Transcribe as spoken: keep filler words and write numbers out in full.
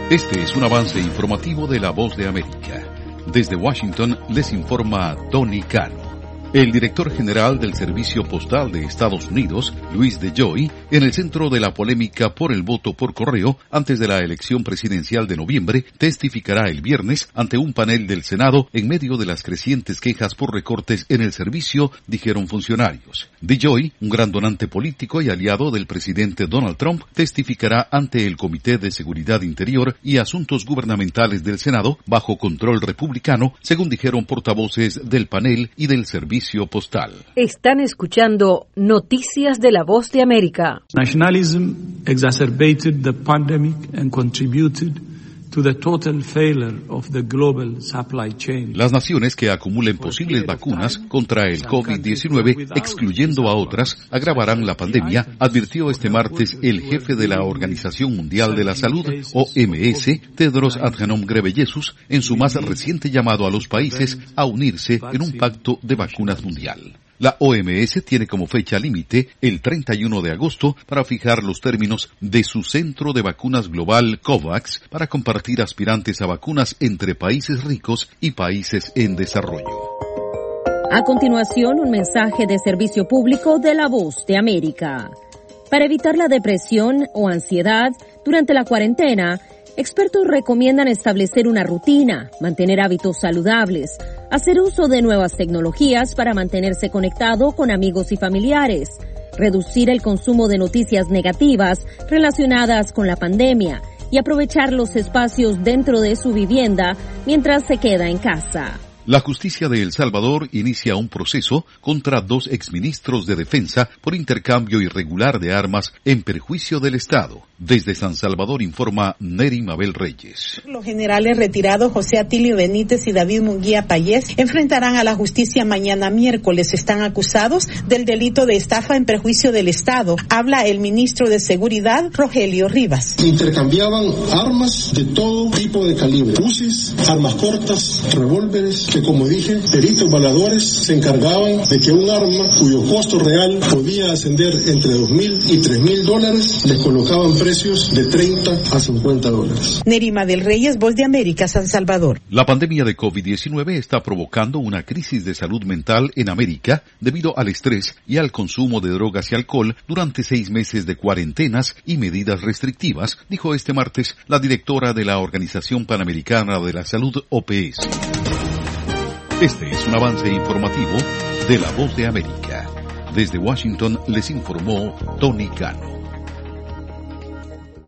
Este es un avance informativo de La Voz de América. Desde Washington les informa Tony Cano. El director general del Servicio Postal de Estados Unidos, Luis DeJoy, en el centro de la polémica por el voto por correo antes de la elección presidencial de noviembre, testificará el viernes ante un panel del Senado en medio de las crecientes quejas por recortes en el servicio, dijeron funcionarios. DeJoy, un gran donante político y aliado del presidente Donald Trump, testificará ante el Comité de Seguridad Interior y Asuntos Gubernamentales del Senado bajo control republicano, según dijeron portavoces del panel y del servicio postal. Están escuchando Noticias de La Voz de América. Nationalism exacerbated the pandemic and contributed to the total failure of the global supply chain. Las naciones que acumulen posibles vacunas contra el COVID diecinueve, excluyendo a otras, agravarán la pandemia, advirtió este martes el jefe de la Organización Mundial de la Salud, O M S, Tedros Adhanom Ghebreyesus, en su más reciente llamado a los países a unirse en un pacto de vacunas mundial. La O M S tiene como fecha límite el treinta y uno de agosto para fijar los términos de su centro de vacunas global COVAX para compartir aspirantes a vacunas entre países ricos y países en desarrollo. A continuación, un mensaje de servicio público de La Voz de América. Para evitar la depresión o ansiedad durante la cuarentena, expertos recomiendan establecer una rutina, mantener hábitos saludables, hacer uso de nuevas tecnologías para mantenerse conectado con amigos y familiares, reducir el consumo de noticias negativas relacionadas con la pandemia y aprovechar los espacios dentro de su vivienda mientras se queda en casa. La justicia de El Salvador inicia un proceso contra dos exministros de defensa por intercambio irregular de armas en perjuicio del Estado. Desde San Salvador informa Neri Mabel Reyes. Los generales retirados José Atilio Benítez y David Munguía Payés enfrentarán a la justicia mañana miércoles. Están acusados del delito de estafa en perjuicio del Estado. Habla el ministro de Seguridad, Rogelio Rivas. Intercambiaban armas de todo tipo de calibre, fusiles, armas cortas, revólveres, que como dije, peritos baladores se encargaban de que un arma cuyo costo real podía ascender entre dos mil y tres mil dólares, les colocaban precios de treinta a cincuenta dólares. Nerima del Reyes, Voz de América, San Salvador. La pandemia de COVID diecinueve está provocando una crisis de salud mental en América debido al estrés y al consumo de drogas y alcohol durante seis meses de cuarentenas y medidas restrictivas, dijo este martes la directora de la Organización Panamericana de la Salud, O P S. Este es un avance informativo de La Voz de América. Desde Washington les informó Tony Cano.